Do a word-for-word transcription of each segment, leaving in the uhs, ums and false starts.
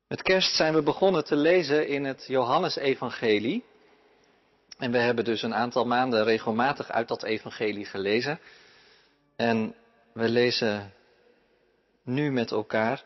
Met kerst zijn we begonnen te lezen in het Johannesevangelie. En we hebben dus een aantal maanden regelmatig uit dat evangelie gelezen. En we lezen nu met elkaar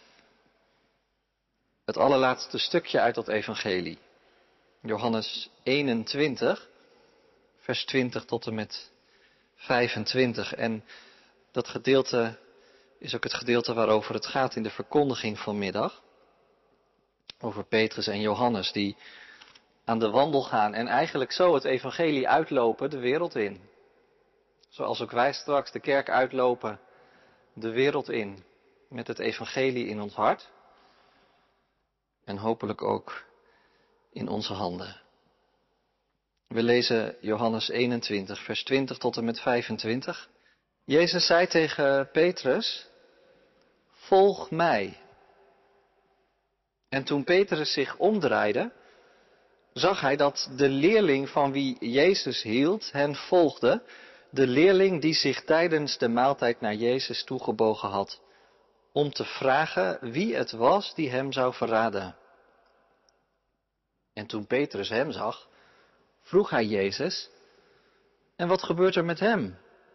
het allerlaatste stukje uit dat evangelie. Johannes eenentwintig, vers twintig tot en met vijfentwintig. En dat gedeelte is ook het gedeelte waarover het gaat in de verkondiging vanmiddag. Over Petrus en Johannes die aan de wandel gaan en eigenlijk zo het evangelie uitlopen de wereld in. Zoals ook wij straks de kerk uitlopen de wereld in met het evangelie in ons hart. En hopelijk ook in onze handen. We lezen Johannes eenentwintig, vers twintig tot en met vijfentwintig. Jezus zei tegen Petrus, volg mij. En toen Petrus zich omdraaide, zag hij dat de leerling van wie Jezus hield hen volgde, de leerling die zich tijdens de maaltijd naar Jezus toegebogen had, om te vragen wie het was die hem zou verraden. En toen Petrus hem zag, vroeg hij Jezus, en wat gebeurt er met hem?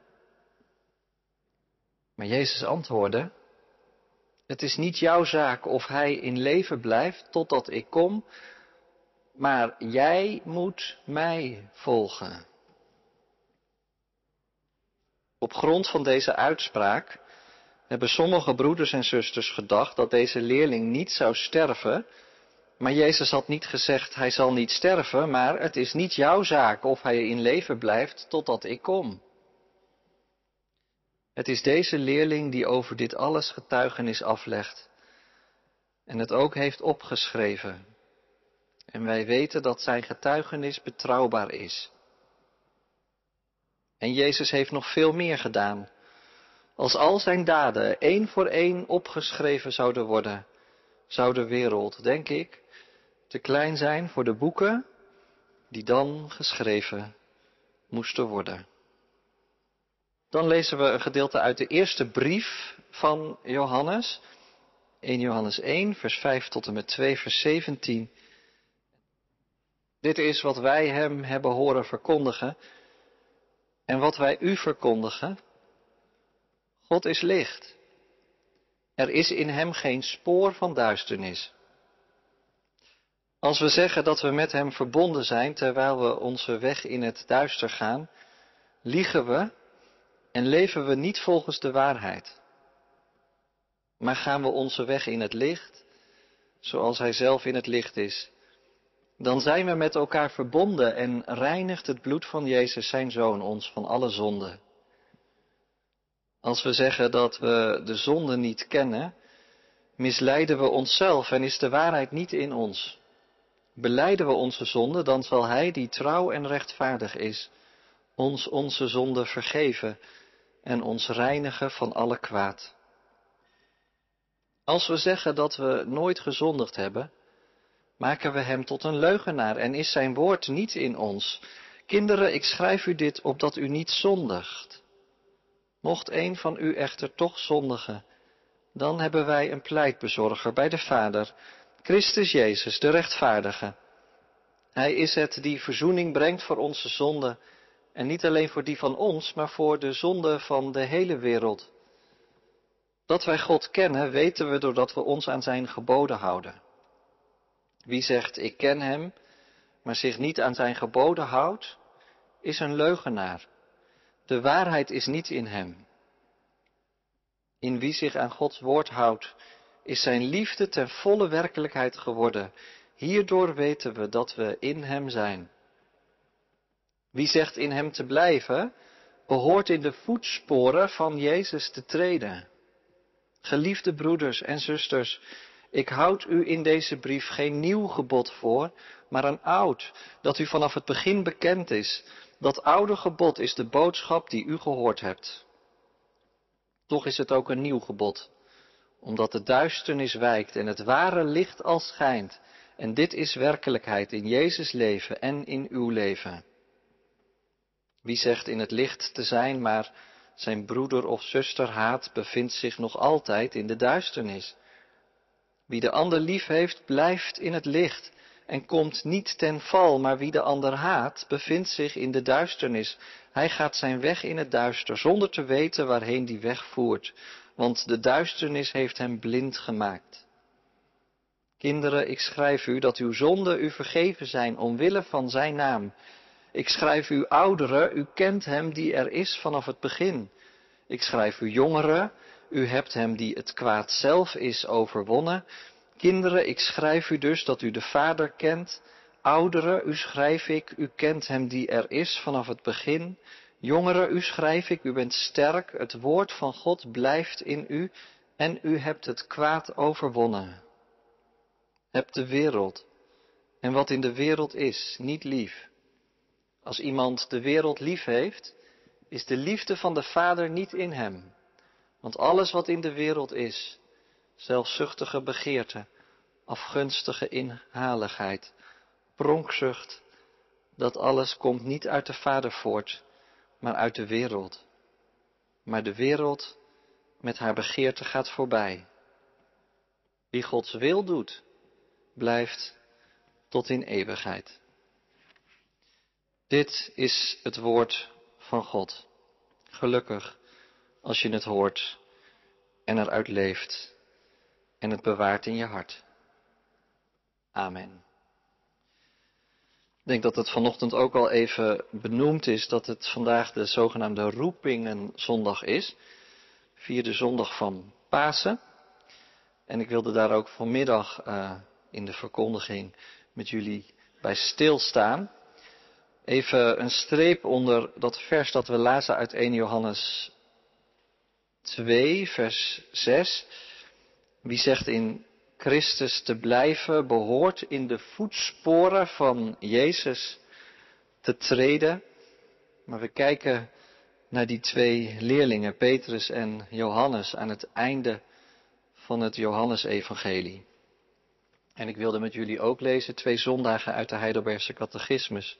Maar Jezus antwoordde, het is niet jouw zaak of hij in leven blijft totdat ik kom, maar jij moet mij volgen. Op grond van deze uitspraak hebben sommige broeders en zusters gedacht dat deze leerling niet zou sterven, maar Jezus had niet gezegd hij zal niet sterven, maar het is niet jouw zaak of hij in leven blijft totdat ik kom. Het is deze leerling die over dit alles getuigenis aflegt en het ook heeft opgeschreven. En wij weten dat zijn getuigenis betrouwbaar is. En Jezus heeft nog veel meer gedaan. Als al zijn daden één voor één opgeschreven zouden worden, zou de wereld, denk ik, te klein zijn voor de boeken die dan geschreven moesten worden. Dan lezen we een gedeelte uit de eerste brief van Johannes. eerste Johannes één, vers vijf tot en met twee, vers zeventien. Dit is wat wij hem hebben horen verkondigen en wat wij u verkondigen. God is licht. Er is in hem geen spoor van duisternis. Als we zeggen dat we met hem verbonden zijn terwijl we onze weg in het duister gaan, liegen we en leven we niet volgens de waarheid. Maar gaan we onze weg in het licht, zoals hij zelf in het licht is, dan zijn we met elkaar verbonden en reinigt het bloed van Jezus, zijn Zoon, ons van alle zonde. Als we zeggen dat we de zonde niet kennen, misleiden we onszelf en is de waarheid niet in ons. Belijden we onze zonde, dan zal hij die trouw en rechtvaardig is, ons onze zonde vergeven en ons reinigen van alle kwaad. Als we zeggen dat we nooit gezondigd hebben, maken we hem tot een leugenaar en is zijn woord niet in ons. Kinderen, ik schrijf u dit opdat u niet zondigt. Mocht een van u echter toch zondigen, dan hebben wij een pleitbezorger bij de Vader, Christus Jezus, de rechtvaardige. Hij is het die verzoening brengt voor onze zonden, en niet alleen voor die van ons, maar voor de zonde van de hele wereld. Dat wij God kennen, weten we doordat we ons aan zijn geboden houden. Wie zegt, ik ken hem, maar zich niet aan zijn geboden houdt, is een leugenaar. De waarheid is niet in hem. In wie zich aan Gods woord houdt, is zijn liefde ten volle werkelijkheid geworden. Hierdoor weten we dat we in hem zijn. Wie zegt in hem te blijven, behoort in de voetsporen van Jezus te treden. Geliefde broeders en zusters, ik houd u in deze brief geen nieuw gebod voor, maar een oud, dat u vanaf het begin bekend is. Dat oude gebod is de boodschap die u gehoord hebt. Toch is het ook een nieuw gebod, omdat de duisternis wijkt en het ware licht al schijnt. En dit is werkelijkheid in Jezus' leven en in uw leven. Wie zegt in het licht te zijn, maar zijn broeder of zuster haat, bevindt zich nog altijd in de duisternis. Wie de ander lief heeft, blijft in het licht en komt niet ten val, maar wie de ander haat, bevindt zich in de duisternis. Hij gaat zijn weg in het duister, zonder te weten waarheen die weg voert, want de duisternis heeft hem blind gemaakt. Kinderen, ik schrijf u dat uw zonden u vergeven zijn omwille van zijn naam. Ik schrijf u ouderen, u kent hem die er is vanaf het begin. Ik schrijf u jongeren, u hebt hem die het kwaad zelf is overwonnen. Kinderen, ik schrijf u dus dat u de Vader kent. Ouderen, u schrijf ik, u kent hem die er is vanaf het begin. Jongeren, u schrijf ik, u bent sterk, het woord van God blijft in u en u hebt het kwaad overwonnen. Hebt de wereld en wat in de wereld is niet lief. Als iemand de wereld lief heeft, is de liefde van de Vader niet in hem. Want alles wat in de wereld is, zelfzuchtige begeerte, afgunstige inhaligheid, pronkzucht, dat alles komt niet uit de Vader voort, maar uit de wereld. Maar de wereld met haar begeerte gaat voorbij. Wie Gods wil doet, blijft tot in eeuwigheid. Dit is het woord van God. Gelukkig als je het hoort en eruit leeft en het bewaart in je hart. Amen. Ik denk dat het vanochtend ook al even benoemd is dat het vandaag de zogenaamde roepingenzondag is. Vierde zondag van Pasen. En ik wilde daar ook vanmiddag uh, in de verkondiging met jullie bij stilstaan. Even een streep onder dat vers dat we lazen uit eerste Johannes twee, vers zes. Wie zegt in Christus te blijven, behoort in de voetsporen van Jezus te treden. Maar we kijken naar die twee leerlingen, Petrus en Johannes, aan het einde van het Johannesevangelie. En ik wilde met jullie ook lezen twee zondagen uit de Heidelbergse catechismus.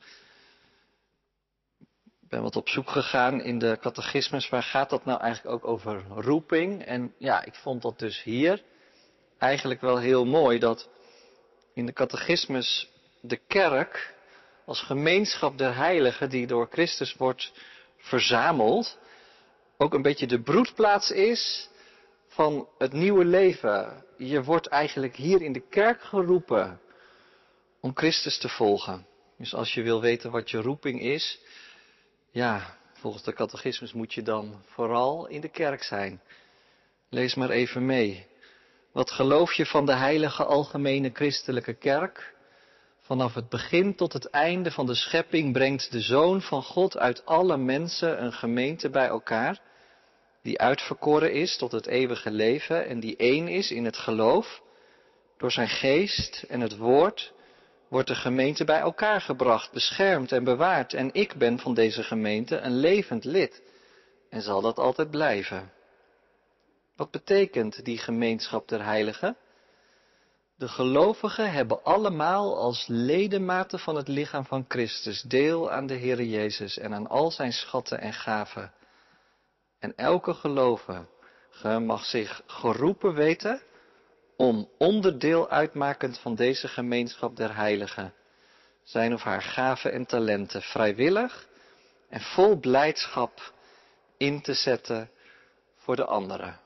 Ik ben wat op zoek gegaan in de catechismus, waar gaat dat nou eigenlijk ook over roeping? En ja, ik vond dat dus hier eigenlijk wel heel mooi, dat in de catechismus de kerk als gemeenschap der heiligen die door Christus wordt verzameld, ook een beetje de broedplaats is van het nieuwe leven. Je wordt eigenlijk hier in de kerk geroepen om Christus te volgen. Dus als je wil weten wat je roeping is, ja, volgens de catechismus moet je dan vooral in de kerk zijn. Lees maar even mee. Wat geloof je van de heilige algemene christelijke kerk? Vanaf het begin tot het einde van de schepping brengt de Zoon van God uit alle mensen een gemeente bij elkaar, die uitverkoren is tot het eeuwige leven en die één is in het geloof. Door zijn geest en het woord wordt de gemeente bij elkaar gebracht, beschermd en bewaard. En ik ben van deze gemeente een levend lid en zal dat altijd blijven. Wat betekent die gemeenschap der heiligen? De gelovigen hebben allemaal als ledematen van het lichaam van Christus deel aan de Heere Jezus en aan al zijn schatten en gaven. En elke gelovige mag zich geroepen weten om onderdeel uitmakend van deze gemeenschap der heiligen, zijn of haar gaven en talenten vrijwillig en vol blijdschap in te zetten voor de anderen.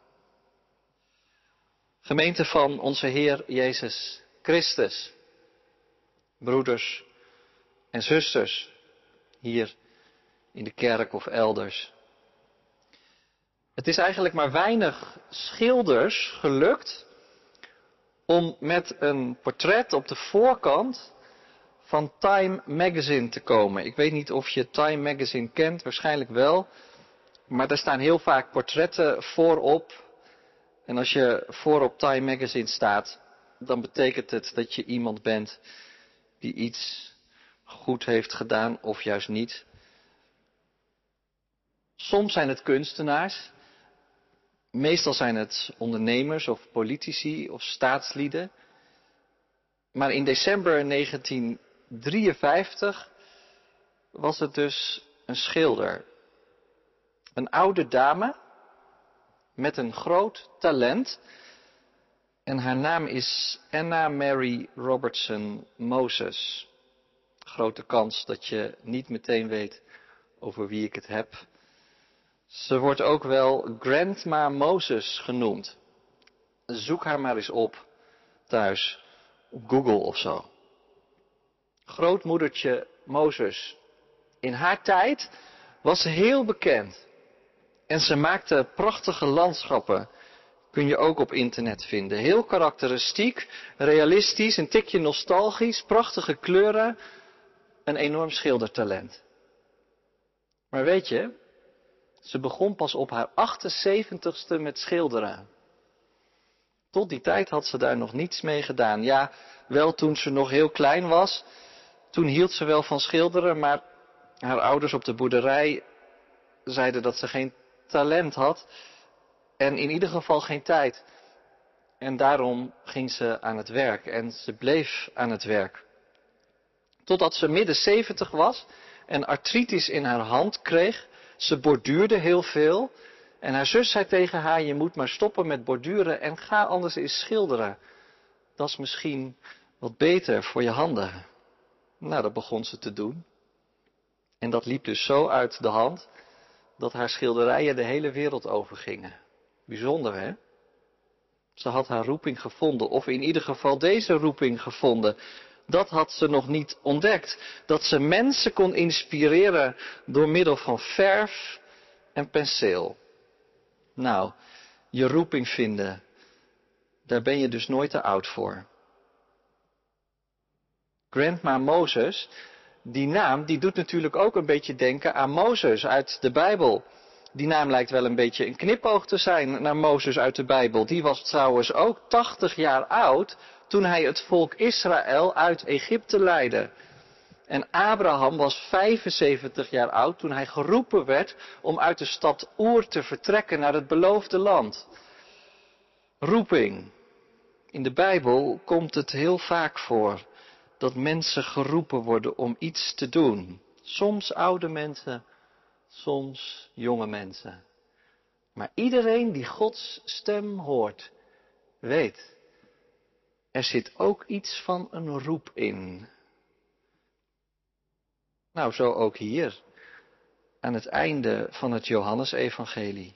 Gemeente van onze Heer Jezus Christus, broeders en zusters, hier in de kerk of elders. Het is eigenlijk maar weinig schilders gelukt om met een portret op de voorkant van Time Magazine te komen. Ik weet niet of je Time Magazine kent, waarschijnlijk wel. Maar daar staan heel vaak portretten voorop. En als je voorop Time Magazine staat, dan betekent het dat je iemand bent die iets goed heeft gedaan of juist niet. Soms zijn het kunstenaars. Meestal zijn het ondernemers of politici of staatslieden. Maar in december negentien drieënvijftig was het dus een schilder. Een oude dame met een groot talent. En haar naam is Anna Mary Robertson Moses. Grote kans dat je niet meteen weet over wie ik het heb. Ze wordt ook wel Grandma Moses genoemd. Zoek haar maar eens op thuis op Google of zo. Grootmoedertje Moses. In haar tijd was ze heel bekend. En ze maakte prachtige landschappen. Kun je ook op internet vinden. Heel karakteristiek, realistisch, een tikje nostalgisch, prachtige kleuren. Een enorm schildertalent. Maar weet je, ze begon pas op haar achtenzeventigste met schilderen. Tot die tijd had ze daar nog niets mee gedaan. Ja, wel toen ze nog heel klein was. Toen hield ze wel van schilderen, maar haar ouders op de boerderij zeiden dat ze geen talent had. En in ieder geval geen tijd. En daarom ging ze aan het werk. En ze bleef aan het werk. Totdat ze midden zeventig was en artritis in haar hand kreeg. Ze borduurde heel veel. En haar zus zei tegen haar, je moet maar stoppen met borduren en ga anders eens schilderen. Dat is misschien wat beter voor je handen. Nou, dat begon ze te doen. En dat liep dus zo uit de hand dat haar schilderijen de hele wereld overgingen. Bijzonder, hè? Ze had haar roeping gevonden, of in ieder geval deze roeping gevonden. Dat had ze nog niet ontdekt. Dat ze mensen kon inspireren door middel van verf en penseel. Nou, je roeping vinden, daar ben je dus nooit te oud voor. Grandma Moses, die naam, die doet natuurlijk ook een beetje denken aan Mozes uit de Bijbel. Die naam lijkt wel een beetje een knipoog te zijn naar Mozes uit de Bijbel. Die was trouwens ook tachtig jaar oud toen hij het volk Israël uit Egypte leidde. En Abraham was vijfenzeventig jaar oud toen hij geroepen werd om uit de stad Oer te vertrekken naar het beloofde land. Roeping. In de Bijbel komt het heel vaak voor dat mensen geroepen worden om iets te doen. Soms oude mensen, soms jonge mensen. Maar iedereen die Gods stem hoort, weet, er zit ook iets van een roep in. Nou, zo ook hier, aan het einde van het Johannesevangelie.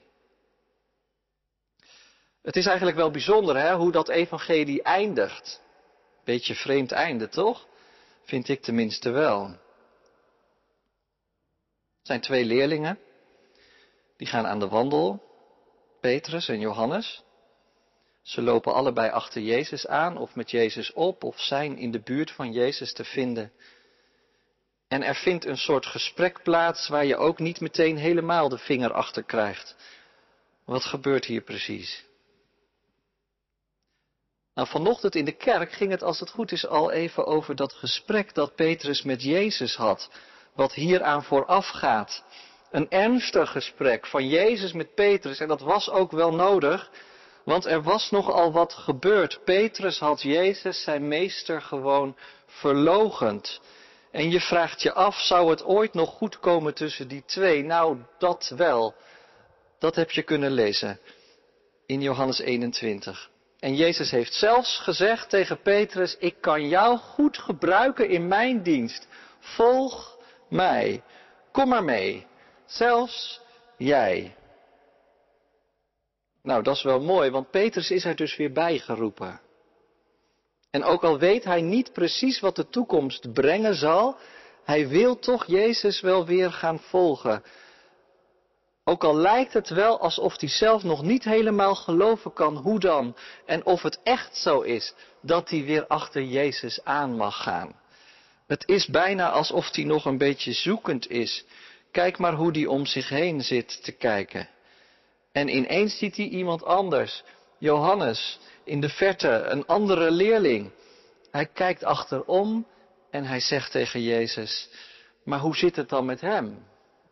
Het is eigenlijk wel bijzonder, hè, hoe dat evangelie eindigt. Beetje vreemd einde, toch? Vind ik tenminste wel. Het zijn twee leerlingen, die gaan aan de wandel, Petrus en Johannes. Ze lopen allebei achter Jezus aan, of met Jezus op, of zijn in de buurt van Jezus te vinden. En er vindt een soort gesprek plaats waar je ook niet meteen helemaal de vinger achter krijgt. Wat gebeurt hier precies? Nou, vanochtend in de kerk ging het, als het goed is, al even over dat gesprek dat Petrus met Jezus had. Wat hieraan vooraf gaat. Een ernstig gesprek van Jezus met Petrus. En dat was ook wel nodig, want er was nogal wat gebeurd. Petrus had Jezus, zijn meester, gewoon verloochend. En je vraagt je af, zou het ooit nog goed komen tussen die twee? Nou, dat wel. Dat heb je kunnen lezen in Johannes eenentwintig. En Jezus heeft zelfs gezegd tegen Petrus, ik kan jou goed gebruiken in mijn dienst. Volg mij. Kom maar mee. Zelfs jij. Nou, dat is wel mooi, want Petrus is er dus weer bijgeroepen. En ook al weet hij niet precies wat de toekomst brengen zal, hij wil toch Jezus wel weer gaan volgen. Ook al lijkt het wel alsof hij zelf nog niet helemaal geloven kan, hoe dan? En of het echt zo is dat hij weer achter Jezus aan mag gaan. Het is bijna alsof hij nog een beetje zoekend is. Kijk maar hoe hij om zich heen zit te kijken. En ineens ziet hij iemand anders, Johannes, in de verte, een andere leerling. Hij kijkt achterom en hij zegt tegen Jezus, maar hoe zit het dan met hem?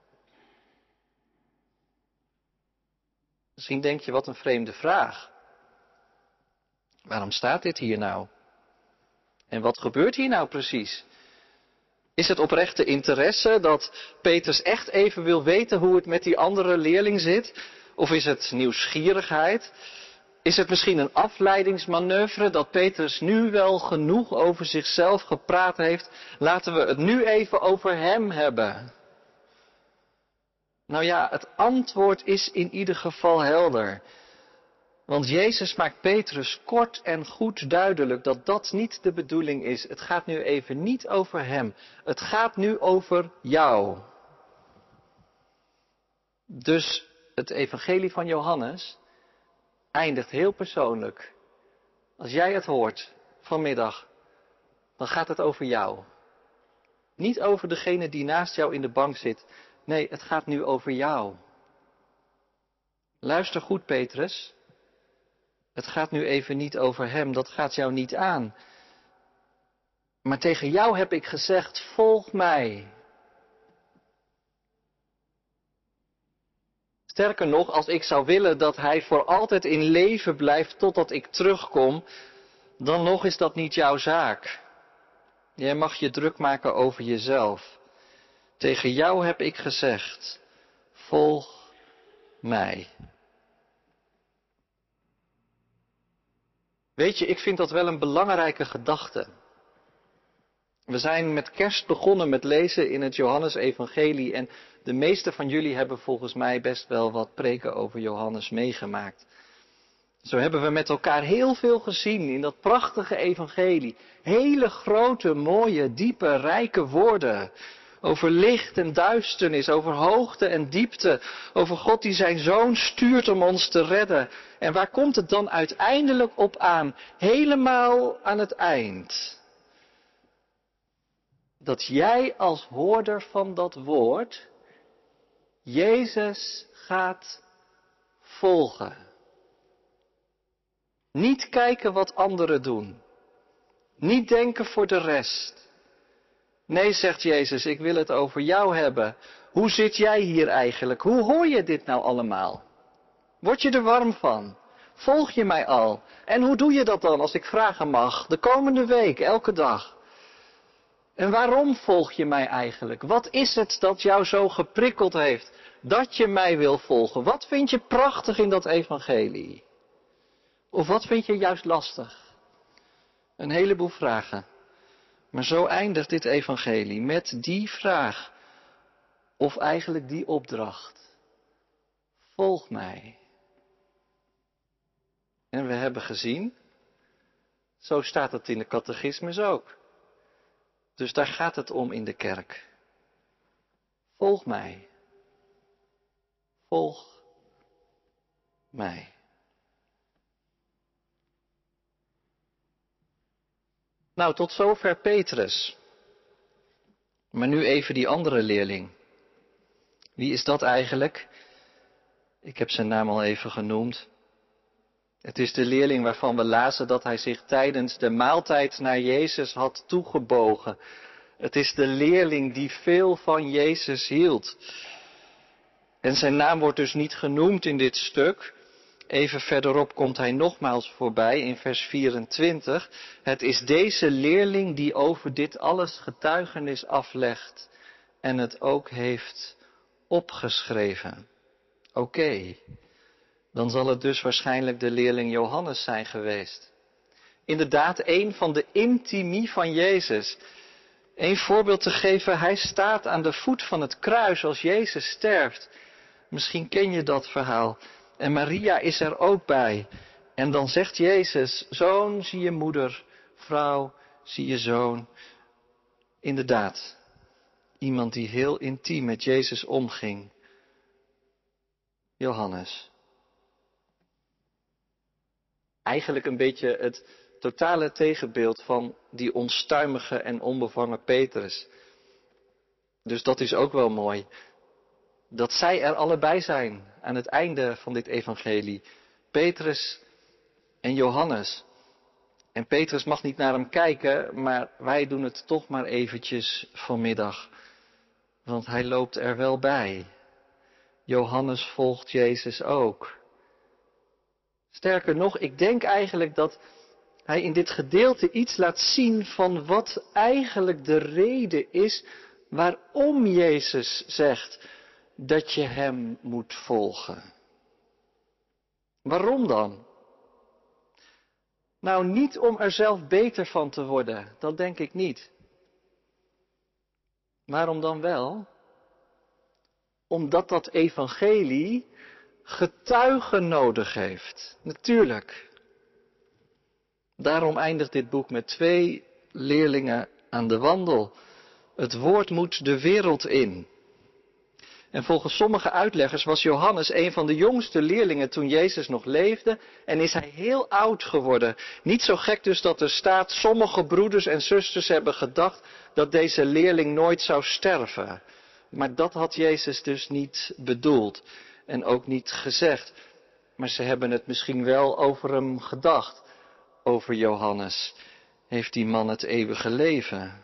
Misschien denk je, wat een vreemde vraag. Waarom staat dit hier nou? En wat gebeurt hier nou precies? Is het oprechte interesse dat Petrus echt even wil weten hoe het met die andere leerling zit? Of is het nieuwsgierigheid? Is het misschien een afleidingsmanoeuvre dat Petrus nu wel genoeg over zichzelf gepraat heeft? Laten we het nu even over hem hebben. Nou ja, het antwoord is in ieder geval helder. Want Jezus maakt Petrus kort en goed duidelijk dat dat niet de bedoeling is. Het gaat nu even niet over hem. Het gaat nu over jou. Dus het evangelie van Johannes eindigt heel persoonlijk. Als jij het hoort vanmiddag, dan gaat het over jou. Niet over degene die naast jou in de bank zit. Nee, het gaat nu over jou. Luister goed, Petrus. Het gaat nu even niet over hem, dat gaat jou niet aan. Maar tegen jou heb ik gezegd, volg mij. Sterker nog, als ik zou willen dat hij voor altijd in leven blijft totdat ik terugkom, dan nog is dat niet jouw zaak. Jij mag je druk maken over jezelf. Tegen jou heb ik gezegd, volg mij. Weet je, ik vind dat wel een belangrijke gedachte. We zijn met kerst begonnen met lezen in het Johannesevangelie en de meeste van jullie hebben volgens mij best wel wat preken over Johannes meegemaakt. Zo hebben we met elkaar heel veel gezien in dat prachtige evangelie. Hele grote, mooie, diepe, rijke woorden. Over licht en duisternis, over hoogte en diepte. Over God die zijn zoon stuurt om ons te redden. En waar komt het dan uiteindelijk op aan? Helemaal aan het eind. Dat jij als hoorder van dat woord Jezus gaat volgen. Niet kijken wat anderen doen. Niet denken voor de rest. Nee, zegt Jezus, ik wil het over jou hebben. Hoe zit jij hier eigenlijk? Hoe hoor je dit nou allemaal? Word je er warm van? Volg je mij al? En hoe doe je dat dan als ik vragen mag? De komende week, elke dag. En waarom volg je mij eigenlijk? Wat is het dat jou zo geprikkeld heeft dat je mij wil volgen? Wat vind je prachtig in dat evangelie? Of wat vind je juist lastig? Een heleboel vragen. Maar zo eindigt dit evangelie met die vraag. Of eigenlijk die opdracht. Volg mij. En we hebben gezien, zo staat het in de catechismus ook. Dus daar gaat het om in de kerk. Volg mij. Volg mij. Nou, tot zover Petrus. Maar nu even die andere leerling. Wie is dat eigenlijk? Ik heb zijn naam al even genoemd. Het is de leerling waarvan we lazen dat hij zich tijdens de maaltijd naar Jezus had toegebogen. Het is de leerling die veel van Jezus hield. En zijn naam wordt dus niet genoemd in dit stuk. Even verderop komt hij nogmaals voorbij in vers vierentwintig. Het is deze leerling die over dit alles getuigenis aflegt en het ook heeft opgeschreven. Oké, okay. Dan zal het dus waarschijnlijk de leerling Johannes zijn geweest. Inderdaad, een van de intimie van Jezus. Een voorbeeld te geven, hij staat aan de voet van het kruis als Jezus sterft. Misschien ken je dat verhaal. En Maria is er ook bij. En dan zegt Jezus, zoon zie je moeder, vrouw zie je zoon. Inderdaad, iemand die heel intiem met Jezus omging. Johannes. Eigenlijk een beetje het totale tegenbeeld van die onstuimige en onbevangen Petrus. Dus dat is ook wel mooi. Dat zij er allebei zijn aan het einde van dit evangelie. Petrus en Johannes. En Petrus mag niet naar hem kijken, maar wij doen het toch maar eventjes vanmiddag. Want hij loopt er wel bij. Johannes volgt Jezus ook. Sterker nog, ik denk eigenlijk dat hij in dit gedeelte iets laat zien van wat eigenlijk de reden is waarom Jezus zegt dat je hem moet volgen. Waarom dan? Nou, niet om er zelf beter van te worden, dat denk ik niet. Waarom dan wel? Omdat dat evangelie getuigen nodig heeft. Natuurlijk. Daarom eindigt dit boek met twee leerlingen aan de wandel. Het woord moet de wereld in. En volgens sommige uitleggers was Johannes een van de jongste leerlingen toen Jezus nog leefde en is hij heel oud geworden. Niet zo gek dus dat er staat, sommige broeders en zusters hebben gedacht dat deze leerling nooit zou sterven. Maar dat had Jezus dus niet bedoeld en ook niet gezegd. Maar ze hebben het misschien wel over hem gedacht, over Johannes. Heeft die man het eeuwige leven?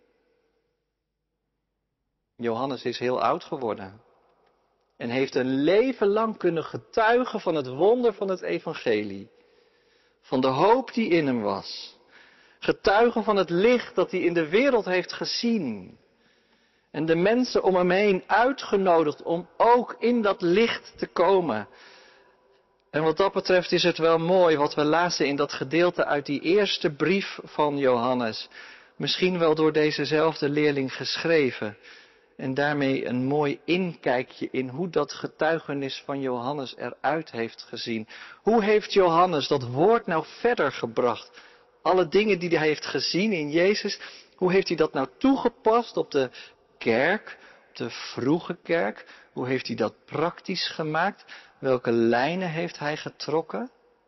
Johannes is heel oud geworden en heeft een leven lang kunnen getuigen van het wonder van het evangelie. Van de hoop die in hem was. Getuigen van het licht dat hij in de wereld heeft gezien. En de mensen om hem heen uitgenodigd om ook in dat licht te komen. En wat dat betreft is het wel mooi wat we lazen in dat gedeelte uit die eerste brief van Johannes. Misschien wel door dezezelfde leerling geschreven. En daarmee een mooi inkijkje in hoe dat getuigenis van Johannes eruit heeft gezien. Hoe heeft Johannes dat woord nou verder gebracht? Alle dingen die hij heeft gezien in Jezus, hoe heeft hij dat nou toegepast op de kerk, op de vroege kerk? Hoe heeft hij dat praktisch gemaakt? Welke lijnen heeft hij getrokken?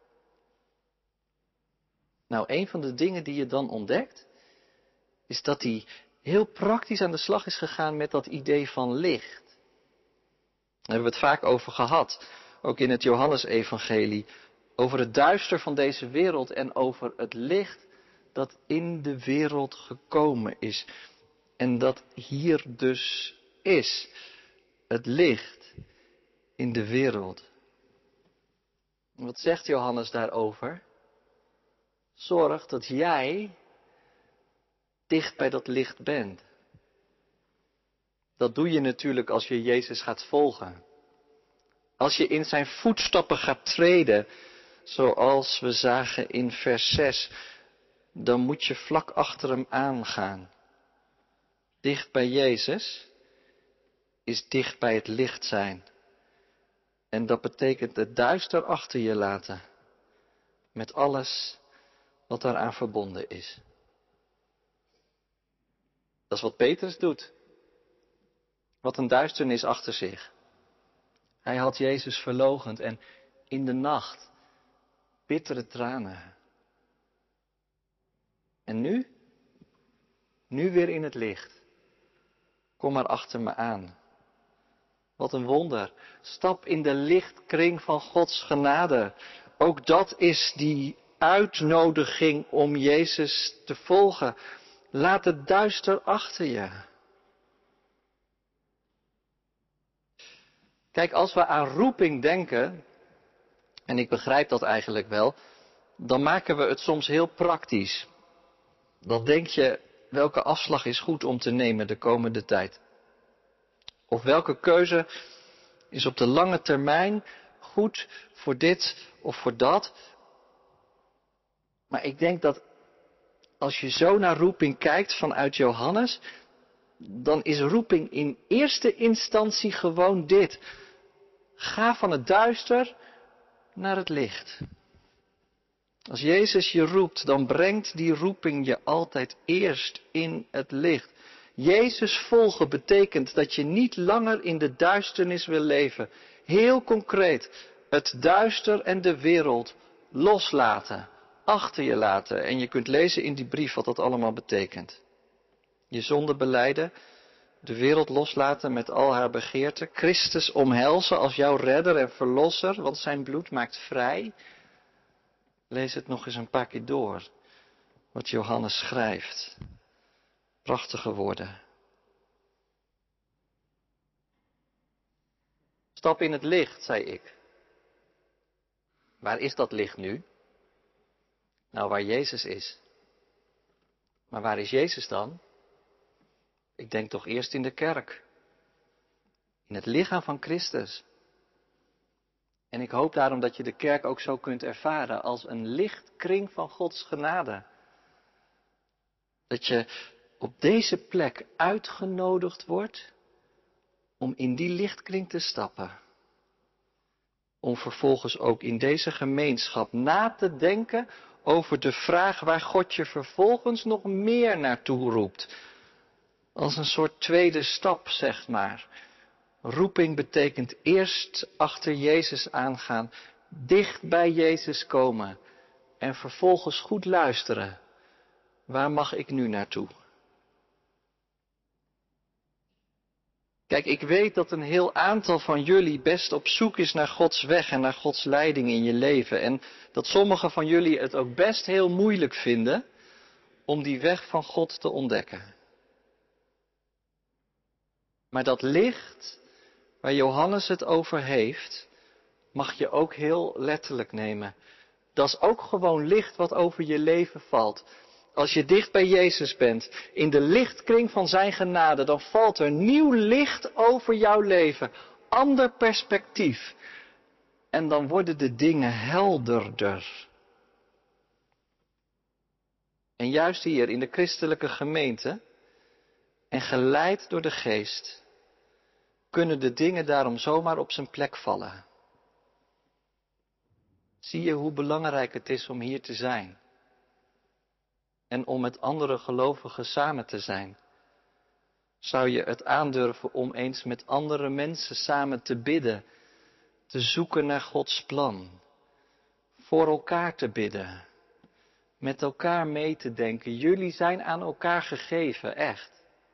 Nou, een van de dingen die je dan ontdekt, is dat hij heel praktisch aan de slag is gegaan met dat idee van licht. Daar hebben we het vaak over gehad, ook in het Johannesevangelie, over het duister van deze wereld en over het licht dat in de wereld gekomen is. En dat hier dus is, het licht in de wereld. Wat zegt Johannes daarover? Zorg dat jij dicht bij dat licht bent. Dat doe je natuurlijk als je Jezus gaat volgen. Als je in zijn voetstappen gaat treden, zoals we zagen in vers zes, dan moet je vlak achter hem aangaan. Dicht bij Jezus is dicht bij het licht zijn. En dat betekent het duister achter je laten. Met alles wat daaraan verbonden is. Dat is wat Petrus doet. Wat een duisternis achter zich. Hij had Jezus verloochend en in de nacht bittere tranen. En nu? Nu weer in het licht. Kom maar achter me aan. Wat een wonder. Stap in de lichtkring van Gods genade. Ook dat is die uitnodiging om Jezus te volgen. Laat het duister achter je. Kijk, als we aan roeping denken, en ik begrijp dat eigenlijk wel, dan maken we het soms heel praktisch. Dan denk je, welke afslag is goed om te nemen de komende tijd? Of welke keuze is op de lange termijn goed voor dit of voor dat? Maar ik denk dat als je zo naar roeping kijkt vanuit Johannes, dan is roeping in eerste instantie gewoon dit. Ga van het duister naar het licht. Als Jezus je roept, dan brengt die roeping je altijd eerst in het licht. Jezus volgen betekent dat je niet langer in de duisternis wil leven. Heel concreet, het duister en de wereld loslaten, achter je laten. En je kunt lezen in die brief wat dat allemaal betekent. Je zonde belijden, de wereld loslaten met al haar begeerten. Christus omhelzen als jouw redder en verlosser, want zijn bloed maakt vrij. Lees het nog eens een paar keer door, wat Johannes schrijft. Prachtige woorden. Stap in het licht, zei ik. Waar is dat licht nu? Nou, waar Jezus is. Maar waar is Jezus dan? Ik denk toch eerst in de kerk. In het lichaam van Christus. En ik hoop daarom dat je de kerk ook zo kunt ervaren als een lichtkring van Gods genade. Dat je op deze plek uitgenodigd wordt om in die lichtkring te stappen. Om vervolgens ook in deze gemeenschap na te denken over de vraag waar God je vervolgens nog meer naartoe roept. Als een soort tweede stap, zeg maar. Roeping betekent eerst achter Jezus aangaan, dicht bij Jezus komen en vervolgens goed luisteren. Waar mag ik nu naartoe? Kijk, ik weet dat een heel aantal van jullie best op zoek is naar Gods weg en naar Gods leiding in je leven. En dat sommigen van jullie het ook best heel moeilijk vinden om die weg van God te ontdekken. Maar dat licht waar Johannes het over heeft, mag je ook heel letterlijk nemen. Dat is ook gewoon licht wat over je leven valt. Als je dicht bij Jezus bent, in de lichtkring van zijn genade, dan valt er nieuw licht over jouw leven. Ander perspectief. En dan worden de dingen helderder. En juist hier in de christelijke gemeente, en geleid door de geest, kunnen de dingen daarom zomaar op zijn plek vallen. Zie je hoe belangrijk het is om hier te zijn? En om met andere gelovigen samen te zijn? Zou je het aandurven om eens met andere mensen samen te bidden, te zoeken naar Gods plan, voor elkaar te bidden, met elkaar mee te denken? Jullie zijn aan elkaar gegeven, echt.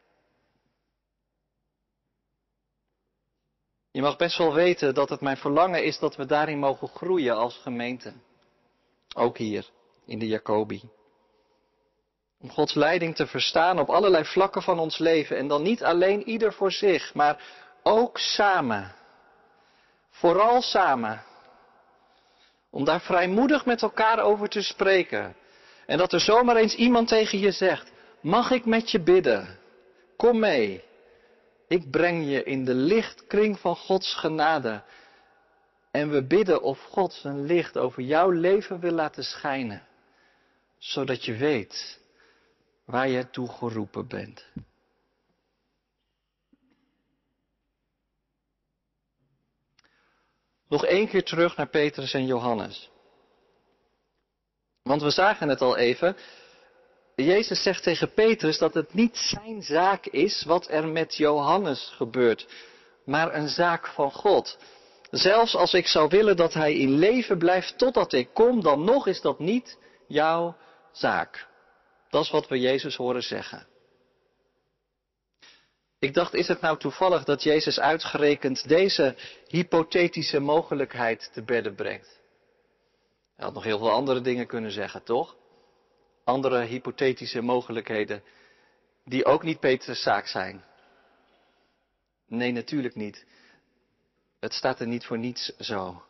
Je mag best wel weten dat het mijn verlangen is dat we daarin mogen groeien als gemeente. Ook hier, in de Jacobi. Om Gods leiding te verstaan op allerlei vlakken van ons leven. En dan niet alleen ieder voor zich, maar ook samen. Vooral samen. Om daar vrijmoedig met elkaar over te spreken. En dat er zomaar eens iemand tegen je zegt, mag ik met je bidden? Kom mee. Ik breng je in de lichtkring van Gods genade. En we bidden of God zijn licht over jouw leven wil laten schijnen. Zodat je weet waar je toe geroepen bent. Nog één keer terug naar Petrus en Johannes. Want we zagen het al even. Jezus zegt tegen Petrus dat het niet zijn zaak is wat er met Johannes gebeurt, maar een zaak van God. Zelfs als ik zou willen dat hij in leven blijft totdat ik kom, dan nog is dat niet jouw zaak. Dat is wat we Jezus horen zeggen. Ik dacht, is het nou toevallig dat Jezus uitgerekend deze hypothetische mogelijkheid te bedde brengt? Hij had nog heel veel andere dingen kunnen zeggen, toch? Andere hypothetische mogelijkheden die ook niet Petrus' zaak zijn. Nee, natuurlijk niet. Het staat er niet voor niets zo.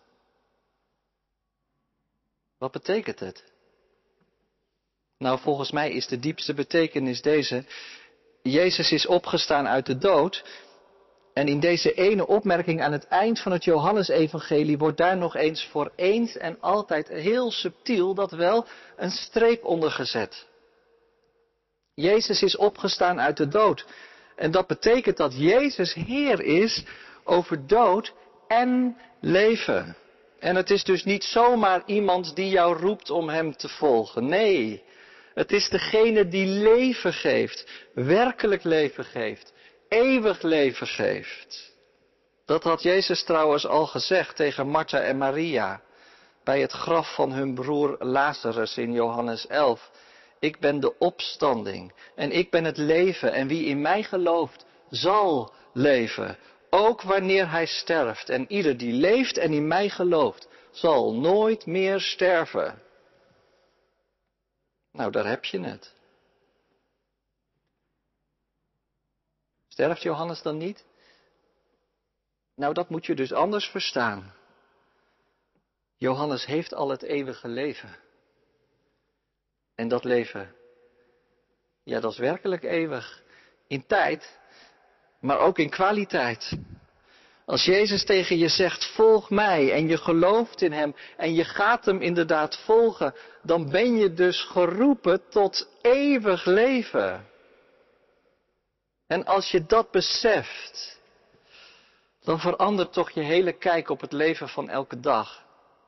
Wat betekent het? Nou, volgens mij is de diepste betekenis deze. Jezus is opgestaan uit de dood. En in deze ene opmerking aan het eind van het Johannesevangelie wordt daar nog eens voor eens en altijd heel subtiel dat wel een streep onder gezet. Jezus is opgestaan uit de dood. En dat betekent dat Jezus Heer is over dood en leven. En het is dus niet zomaar iemand die jou roept om hem te volgen. Nee, het is degene die leven geeft, werkelijk leven geeft, eeuwig leven geeft. Dat had Jezus trouwens al gezegd tegen Martha en Maria bij het graf van hun broer Lazarus in Johannes elf. Ik ben de opstanding en ik ben het leven en wie in mij gelooft zal leven, ook wanneer hij sterft. En ieder die leeft en in mij gelooft zal nooit meer sterven. Nou, daar heb je het. Sterft Johannes dan niet? Nou, dat moet je dus anders verstaan. Johannes heeft al het eeuwige leven. En dat leven, ja, dat is werkelijk eeuwig. In tijd, maar ook in kwaliteit. Als Jezus tegen je zegt, volg mij, en je gelooft in hem en je gaat hem inderdaad volgen, dan ben je dus geroepen tot eeuwig leven. En als je dat beseft, dan verandert toch je hele kijk op het leven van elke dag.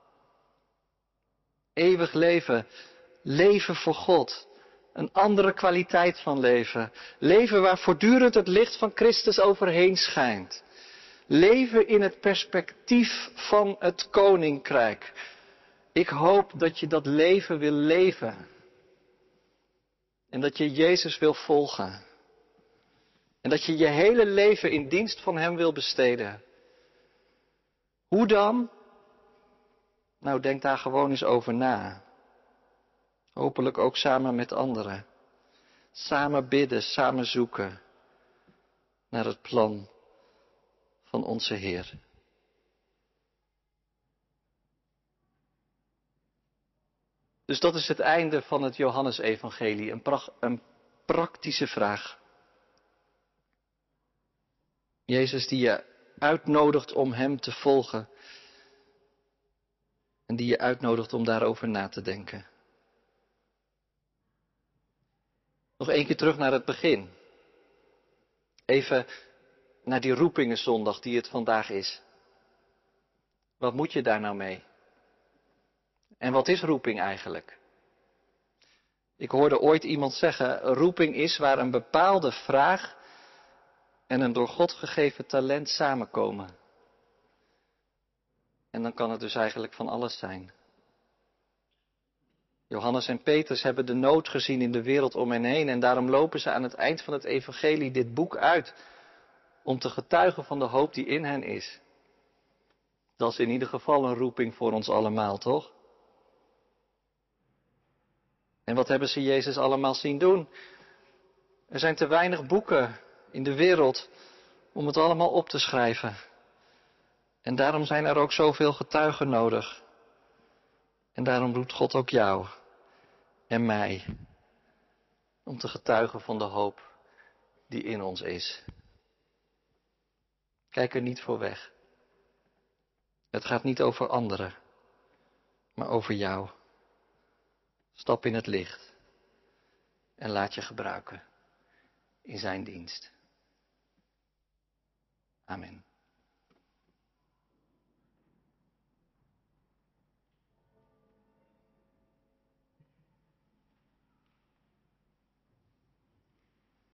Eeuwig leven, leven voor God, een andere kwaliteit van leven. Leven waar voortdurend het licht van Christus overheen schijnt. Leven in het perspectief van het koninkrijk. Ik hoop dat je dat leven wil leven. En dat je Jezus wil volgen. En dat je je hele leven in dienst van hem wil besteden. Hoe dan? Nou, denk daar gewoon eens over na. Hopelijk ook samen met anderen. Samen bidden, samen zoeken naar het plan van onze Heer. Dus dat is het einde van het Johannesevangelie. Een, pra- een praktische vraag. Jezus die je uitnodigt om hem te volgen. En die je uitnodigt om daarover na te denken. Nog één keer terug naar het begin. Even naar die roepingenzondag die het vandaag is. Wat moet je daar nou mee? En wat is roeping eigenlijk? Ik hoorde ooit iemand zeggen, roeping is waar een bepaalde vraag en een door God gegeven talent samenkomen. En dan kan het dus eigenlijk van alles zijn. Johannes en Petrus hebben de nood gezien in de wereld om hen heen en daarom lopen ze aan het eind van het evangelie dit boek uit om te getuigen van de hoop die in hen is. Dat is in ieder geval een roeping voor ons allemaal, toch? En wat hebben ze Jezus allemaal zien doen? Er zijn te weinig boeken in de wereld om het allemaal op te schrijven. En daarom zijn er ook zoveel getuigen nodig. En daarom roept God ook jou en mij om te getuigen van de hoop die in ons is. Kijk er niet voor weg. Het gaat niet over anderen, maar over jou. Stap in het licht en laat je gebruiken in zijn dienst. Amen.